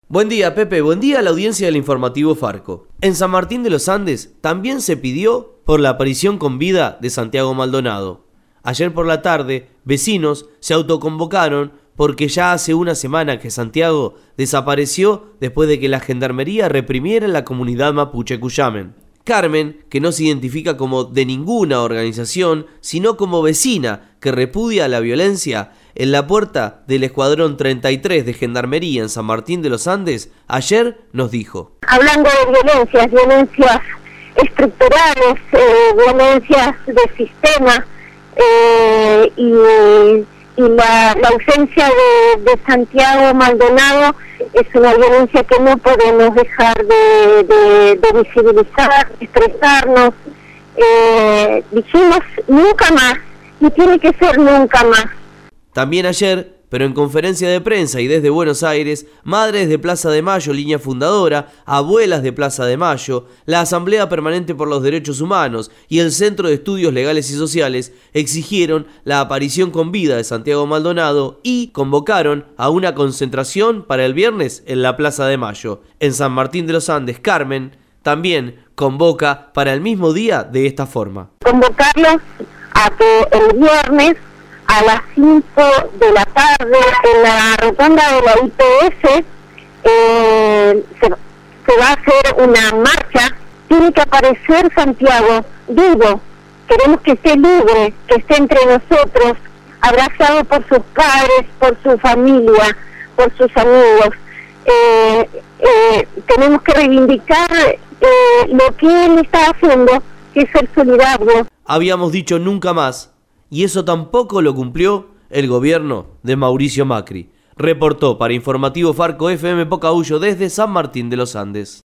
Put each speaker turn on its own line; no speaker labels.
Buen día, Pepe. Buen día a la audiencia del informativo Farco. En San Martín de los Andes también se pidió por la aparición con vida de Santiago Maldonado. Ayer por la tarde, vecinos se autoconvocaron porque ya hace una semana que Santiago desapareció después de que la gendarmería reprimiera en la comunidad mapuche Cuyamen. Carmen, que no se identifica como de ninguna organización, sino como vecina que repudia la violencia, en la puerta del Escuadrón 33 de Gendarmería en San Martín de los Andes, ayer nos dijo:
hablando de violencias estructurales, violencias de sistema, y la ausencia de Santiago Maldonado es una violencia que no podemos dejar de visibilizar, expresarnos. Dijimos nunca más, y tiene que ser nunca más.
También ayer, pero en conferencia de prensa y desde Buenos Aires, madres de Plaza de Mayo, línea fundadora, abuelas de Plaza de Mayo, la Asamblea Permanente por los Derechos Humanos y el Centro de Estudios Legales y Sociales exigieron la aparición con vida de Santiago Maldonado y convocaron a una concentración para el viernes en la Plaza de Mayo. En San Martín de los Andes, Carmen también convoca para el mismo día de esta forma:
convocarlos a que el viernes a las 5 de la tarde en la rotonda de la IPF se va a hacer una marcha. Tiene que aparecer Santiago vivo, queremos que esté libre, que esté entre nosotros, abrazado por sus padres, por su familia, por sus amigos. Tenemos que reivindicar lo que él está haciendo, que es ser solidario.
Habíamos dicho nunca más, y eso tampoco lo cumplió el gobierno de Mauricio Macri. Reportó para Informativo Farco FM Pocahuyo desde San Martín de los Andes.